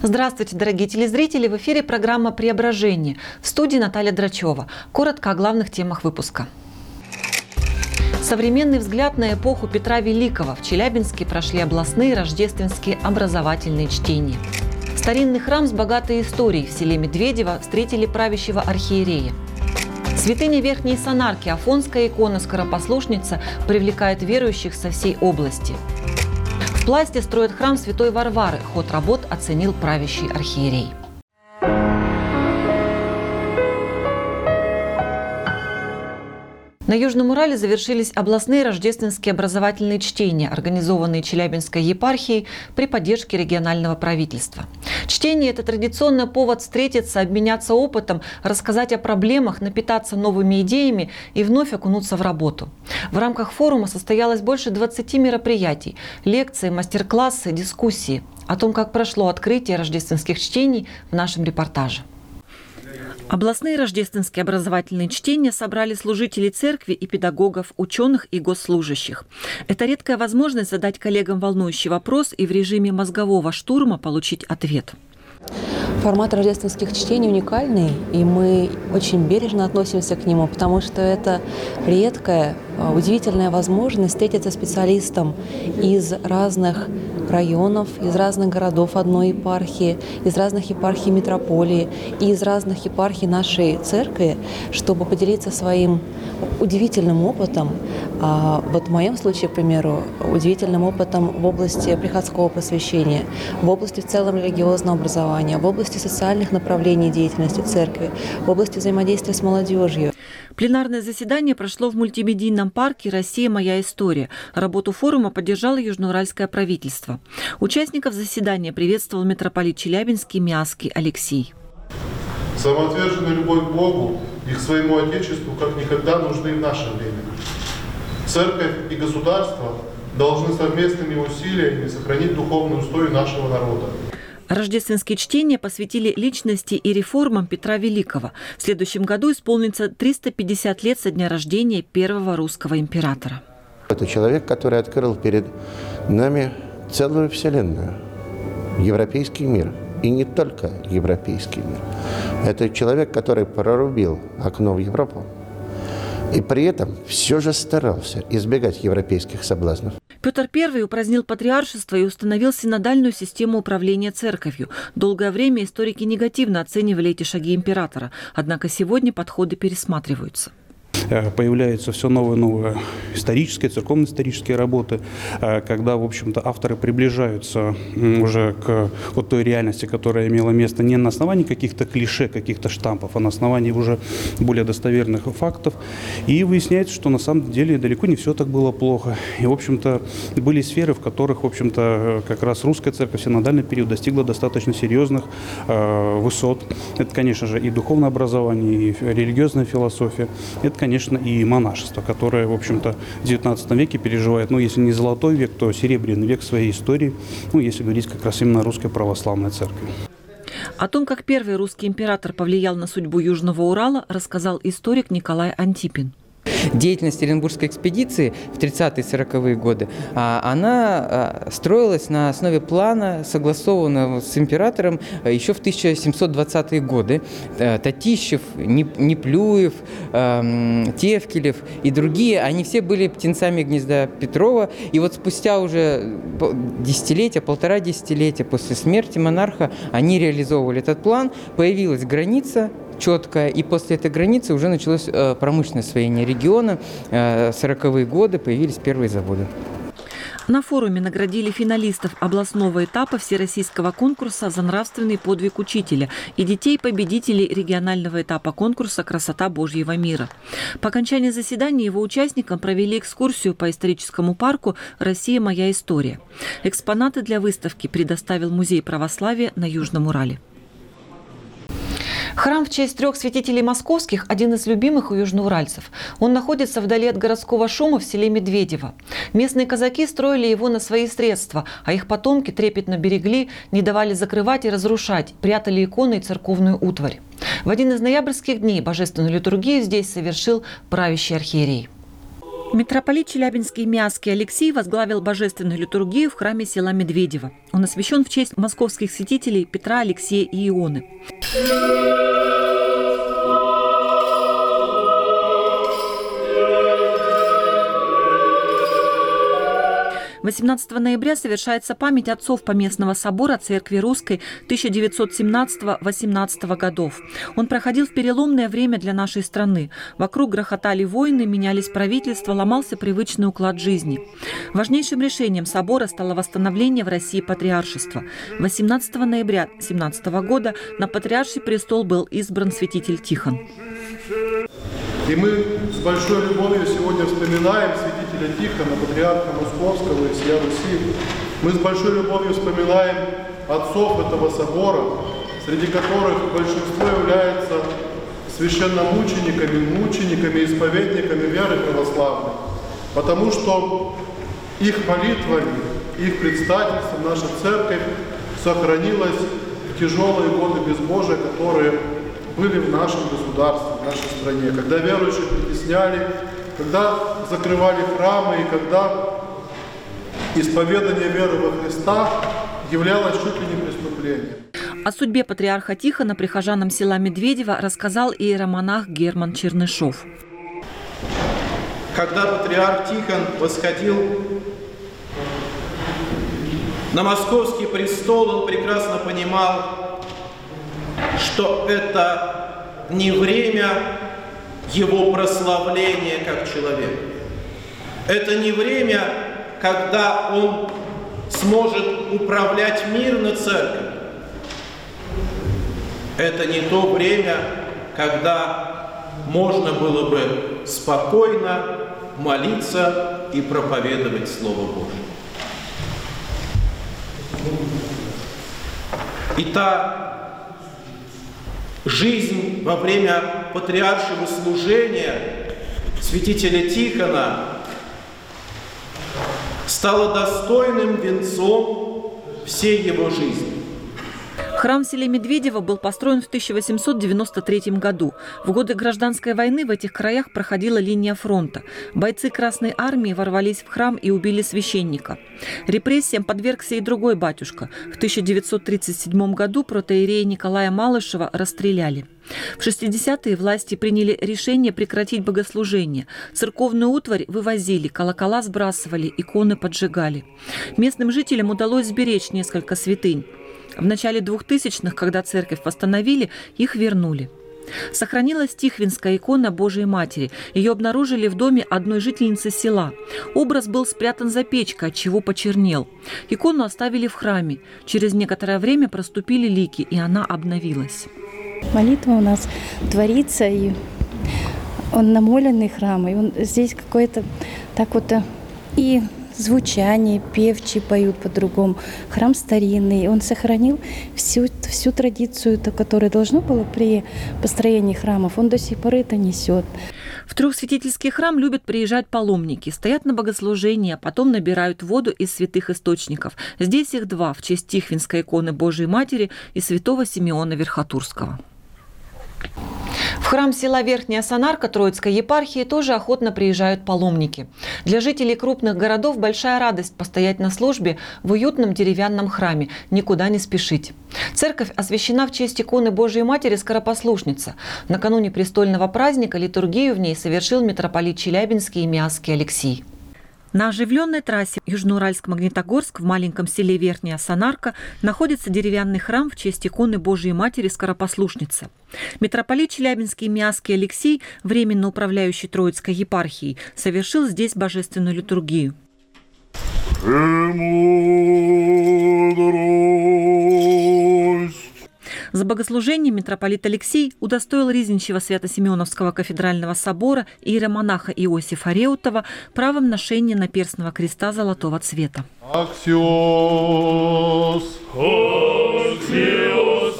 Здравствуйте, дорогие телезрители! В эфире программа «Преображение». В студии Наталья Драчева. Коротко о главных темах выпуска. Современный взгляд на эпоху Петра Великого. В Челябинске прошли областные рождественские образовательные чтения. Старинный храм с богатой историей в селе Медведево встретили правящего архиерея. Святыня Верхней Санарки, Афонская икона «Скоропослушница» привлекает верующих со всей области. В Пласте строят храм Святой Варвары. Ход работ оценил правящий архиерей. На Южном Урале завершились областные рождественские образовательные чтения, организованные Челябинской епархией при поддержке регионального правительства. Чтение – это традиционный повод встретиться, обменяться опытом, рассказать о проблемах, напитаться новыми идеями и вновь окунуться в работу. В рамках форума состоялось больше 20 мероприятий – лекции, мастер-классы, дискуссии. О том, как прошло открытие рождественских чтений, в нашем репортаже. Областные рождественские образовательные чтения собрали служителей церкви и педагогов, ученых и госслужащих. Это редкая возможность задать коллегам волнующий вопрос и в режиме мозгового штурма получить ответ. Формат рождественских чтений уникальный, и мы очень бережно относимся к нему, потому что это редкая, удивительная возможность встретиться специалистам из разных районов, из разных городов одной епархии, из разных епархий метрополии и из разных епархий нашей церкви, чтобы поделиться своим удивительным опытом. Вот в моем случае, к примеру, удивительным опытом в области приходского просвещения, в области в целом религиозного образования, в области социальных направлений деятельности церкви, в области взаимодействия с молодежью. Пленарное заседание прошло в мультимедийном парке «Россия. Моя история». Работу форума поддержало южноуральское правительство. Участников заседания приветствовал митрополит Челябинский Миасский Алексей. Самоотверженная любовь к Богу и к своему Отечеству как никогда нужны в наше время. Церковь и государство должны совместными усилиями сохранить духовные устои нашего народа. Рождественские чтения посвятили личности и реформам Петра Великого. В следующем году исполнится 350 лет со дня рождения первого русского императора. Это человек, который открыл перед нами целую вселенную, европейский мир. И не только европейский мир. Это человек, который прорубил окно в Европу и при этом все же старался избегать европейских соблазнов. Петр I упразднил патриаршество и установил синодальную систему управления церковью. Долгое время историки негативно оценивали эти шаги императора, однако сегодня подходы пересматриваются. Появляются все новые и новые исторические, церковно-исторические работы, когда, в общем-то, авторы приближаются уже к вот той реальности, которая имела место не на основании каких-то клише, каких-то штампов, а на основании уже более достоверных фактов. И выясняется, что на самом деле далеко не все так было плохо. И, в общем-то, были сферы, в которых, в общем-то, как раз русская церковь в синодальный период достигла достаточно серьезных высот. Это, конечно же, и духовное образование, и религиозная философия. Это, конечно, и монашество, которое, в общем-то, в XIX веке переживает, если не золотой век, то серебряный век своей истории, если говорить как раз именно о русской православной церкви. О том, как первый русский император повлиял на судьбу Южного Урала, рассказал историк Николай Антипин. Деятельность Оренбургской экспедиции в 30-40-е годы, она строилась на основе плана, согласованного с императором еще в 1720-е годы. Татищев, Неплюев, Тевкелев и другие, они все были птенцами гнезда Петрова. И вот спустя уже полтора десятилетия после смерти монарха они реализовывали этот план, появилась граница четкая, и после этой границы уже началось промышленное освоение региона. 40-е годы появились первые заводы. На форуме наградили финалистов областного этапа всероссийского конкурса за нравственный подвиг учителя и детей-победителей регионального этапа конкурса «Красота Божьего мира». По окончании заседания его участникам провели экскурсию по историческому парку «Россия. Моя история». Экспонаты для выставки предоставил Музей православия на Южном Урале. Храм в честь 3 святителей московских – один из любимых у южноуральцев. Он находится вдали от городского шума в селе Медведево. Местные казаки строили его на свои средства, а их потомки трепетно берегли, не давали закрывать и разрушать, прятали иконы и церковную утварь. В один из ноябрьских дней божественную литургию здесь совершил правящий архиерей. Митрополит Челябинский и Миасский Алексий возглавил божественную литургию в храме села Медведево. Он освящен в честь московских святителей Петра, Алексея и Ионы. 18 ноября совершается память отцов Поместного собора Церкви Русской 1917-18 годов. Он проходил в переломное время для нашей страны. Вокруг грохотали войны, менялись правительства, ломался привычный уклад жизни. Важнейшим решением собора стало восстановление в России патриаршества. 18 ноября 1917 года на патриарший престол был избран святитель Тихон. И мы с большой любовью сегодня вспоминаем святителя Тихона, патриарха Московского и всея Руси. Мы с большой любовью вспоминаем отцов этого собора, среди которых большинство являются священномучениками, мучениками, исповедниками веры православной. Потому что их молитвами, их предстательством наша церковь сохранилась в тяжелые годы безбожия, которые были в нашем государстве, в нашей стране, когда верующих притесняли, когда закрывали храмы и когда исповедание веры во Христа являлось чуть ли не преступлением. О судьбе патриарха Тихона прихожанам села Медведево рассказал иеромонах Герман Чернышов. Когда патриарх Тихон восходил на московский престол, он прекрасно понимал, что это не время его прославления как человека. Это не время, когда он сможет управлять мирно церковью. Это не то время, когда можно было бы спокойно молиться и проповедовать Слово Божие. И та жизнь во время патриаршего служения святителя Тихона стала достойным венцом всей его жизни. Храм в селе Медведево был построен в 1893 году. В годы гражданской войны в этих краях проходила линия фронта. Бойцы Красной армии ворвались в храм и убили священника. Репрессиям подвергся и другой батюшка. В 1937 году протоиерея Николая Малышева расстреляли. В 60-е власти приняли решение прекратить богослужение. Церковную утварь вывозили, колокола сбрасывали, иконы поджигали. Местным жителям удалось сберечь несколько святынь. В начале 2000-х, когда церковь восстановили, их вернули. Сохранилась Тихвинская икона Божией Матери. Ее обнаружили в доме одной жительницы села. Образ был спрятан за печкой, отчего почернел. Икону оставили в храме. Через некоторое время проступили лики, и она обновилась. Молитва у нас творится, и он намоленный храм, и он здесь какое-то так вот и звучание, певчи поют по-другому. Храм старинный, он сохранил всю традицию, которая должна была при построении храмов. Он до сих пор это несет. В Трехсвятительский храм любят приезжать паломники, стоят на богослужении, а потом набирают воду из святых источников. Здесь их два в честь Тихвинской иконы Божией Матери и святого Симеона Верхотурского. В храм села Верхняя Санарка Троицкой епархии тоже охотно приезжают паломники. Для жителей крупных городов большая радость постоять на службе в уютном деревянном храме, никуда не спешить. Церковь освящена в честь иконы Божией Матери Скоропослушница. Накануне престольного праздника литургию в ней совершил митрополит Челябинский и Миасский Алексий. На оживленной трассе Южноуральск-Магнитогорск в маленьком селе Верхняя Санарка находится деревянный храм в честь иконы Божией Матери Скоропослушница. Митрополит Челябинский и Миасский Алексий, временно управляющий Троицкой епархией, совершил здесь божественную литургию. За богослужением митрополит Алексей удостоил Ризничьего Свято-Симеоновского кафедрального собора и иеромонаха Иосифа Реутова правом ношения наперстного креста золотого цвета. Аксиос! Аксиос!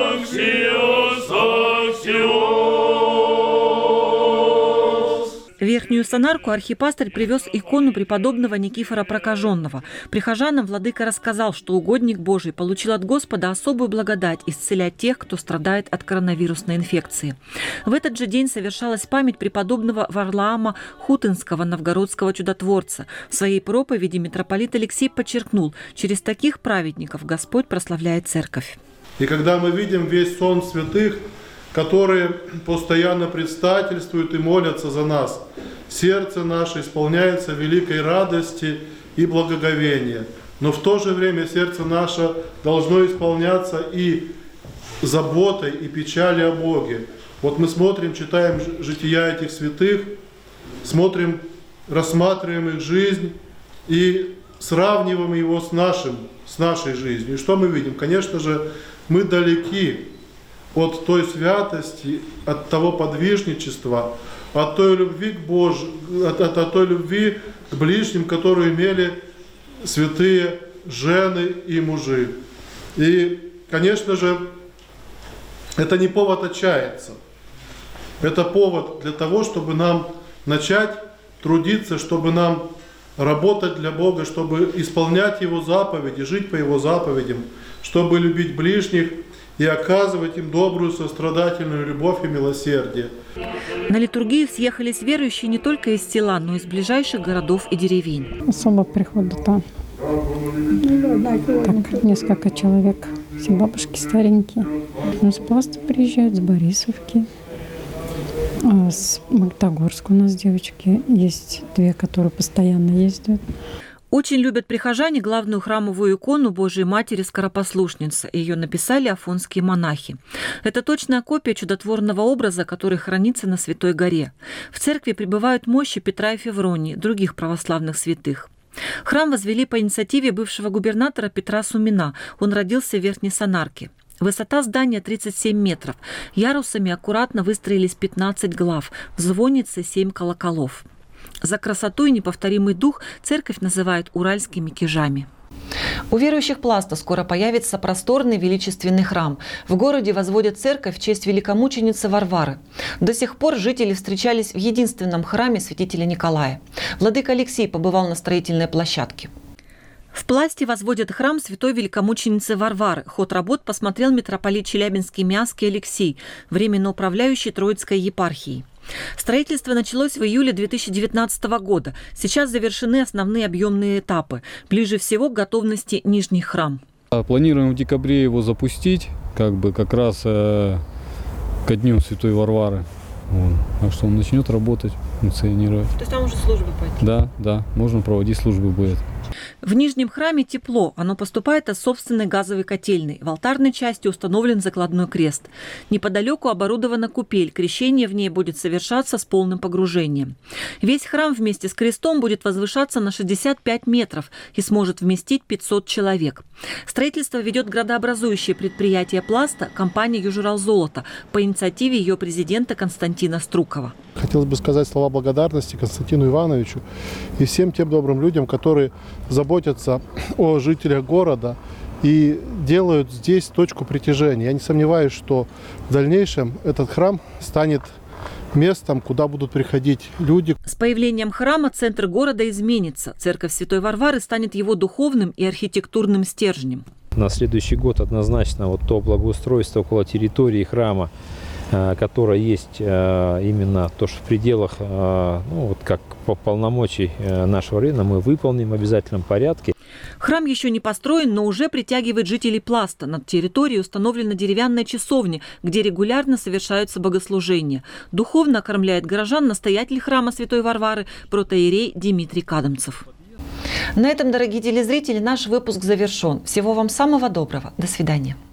Аксиос! Аксиос! В Верхнюю Санарку архипастырь привез икону преподобного Никифора Прокаженного. Прихожанам владыка рассказал, что угодник Божий получил от Господа особую благодать исцелять тех, кто страдает от коронавирусной инфекции. В этот же день совершалась память преподобного Варлаама Хутынского, новгородского чудотворца. В своей проповеди митрополит Алексей подчеркнул, через таких праведников Господь прославляет церковь. И когда мы видим весь сон святых, которые постоянно предстательствуют и молятся за нас, сердце наше исполняется великой радости и благоговения. Но в то же время сердце наше должно исполняться и заботой, и печалью о Боге. Вот мы смотрим, читаем жития этих святых, смотрим, рассматриваем их жизнь и сравниваем его с нашей жизнью. И что мы видим? Конечно же, мы далеки от той святости, от того подвижничества, от той любви к Божию, от той любви к ближним, которую имели святые жены и мужи. И, конечно же, это не повод отчаяться. Это повод для того, чтобы нам начать трудиться, чтобы нам работать для Бога, чтобы исполнять Его заповеди, жить по Его заповедям, чтобы любить ближних и оказывать им добрую, сострадательную любовь и милосердие. На литургию съехались верующие не только из села, но и из ближайших городов и деревень. Особо приходу там. Так, несколько человек. Все бабушки старенькие. С Пласта приезжают, с Борисовки. С Магнитогорска у нас девочки есть 2, которые постоянно ездят. Очень любят прихожане главную храмовую икону Божией Матери Скоропослушницы. Ее написали афонские монахи. Это точная копия чудотворного образа, который хранится на Святой горе. В церкви пребывают мощи Петра и Февронии, других православных святых. Храм возвели по инициативе бывшего губернатора Петра Сумина. Он родился в Верхней Санарке. Высота здания 37 метров. Ярусами аккуратно выстроились 15 глав. В звоннице 7 колоколов. За красоту и неповторимый дух церковь называют уральскими кижами. У верующих Пласта скоро появится просторный величественный храм. В городе возводят церковь в честь великомученицы Варвары. До сих пор жители встречались в единственном храме святителя Николая. Владыка Алексей побывал на строительной площадке. В Пласте возводят храм святой великомученицы Варвары. Ход работ посмотрел митрополит Челябинский Миасский Алексей, временно управляющий Троицкой епархией. Строительство началось в июле 2019 года. Сейчас завершены основные объемные этапы. Ближе всего к готовности нижний храм. Планируем в декабре его запустить, как раз ко дню Святой Варвары. Так что он начнет работать, функционировать. То есть там уже службы пойдут? Да, можно проводить службы будет. В нижнем храме тепло. Оно поступает от собственной газовой котельной. В алтарной части установлен закладной крест. Неподалеку оборудована купель. Крещение в ней будет совершаться с полным погружением. Весь храм вместе с крестом будет возвышаться на 65 метров и сможет вместить 500 человек. Строительство ведет градообразующее предприятие Пласта, компания «Южуралзолото» по инициативе ее президента Константина Струкова. Хотелось бы сказать слова благодарности Константину Ивановичу и всем тем добрым людям, которые заботятся о жителях города и делают здесь точку притяжения. Я не сомневаюсь, что в дальнейшем этот храм станет местом, куда будут приходить люди. С появлением храма центр города изменится. Церковь Святой Варвары станет его духовным и архитектурным стержнем. На следующий год однозначно то благоустройство около территории храма, которое есть именно то, что в пределах, как по полномочий нашего района, мы выполним в обязательном порядке. Храм еще не построен, но уже притягивает жителей Пласта. Над территорией установлена деревянная часовня, где регулярно совершаются богослужения. Духовно окормляет горожан настоятель храма Святой Варвары протоиерей Дмитрий Кадамцев. На этом, дорогие телезрители, наш выпуск завершен. Всего вам самого доброго. До свидания.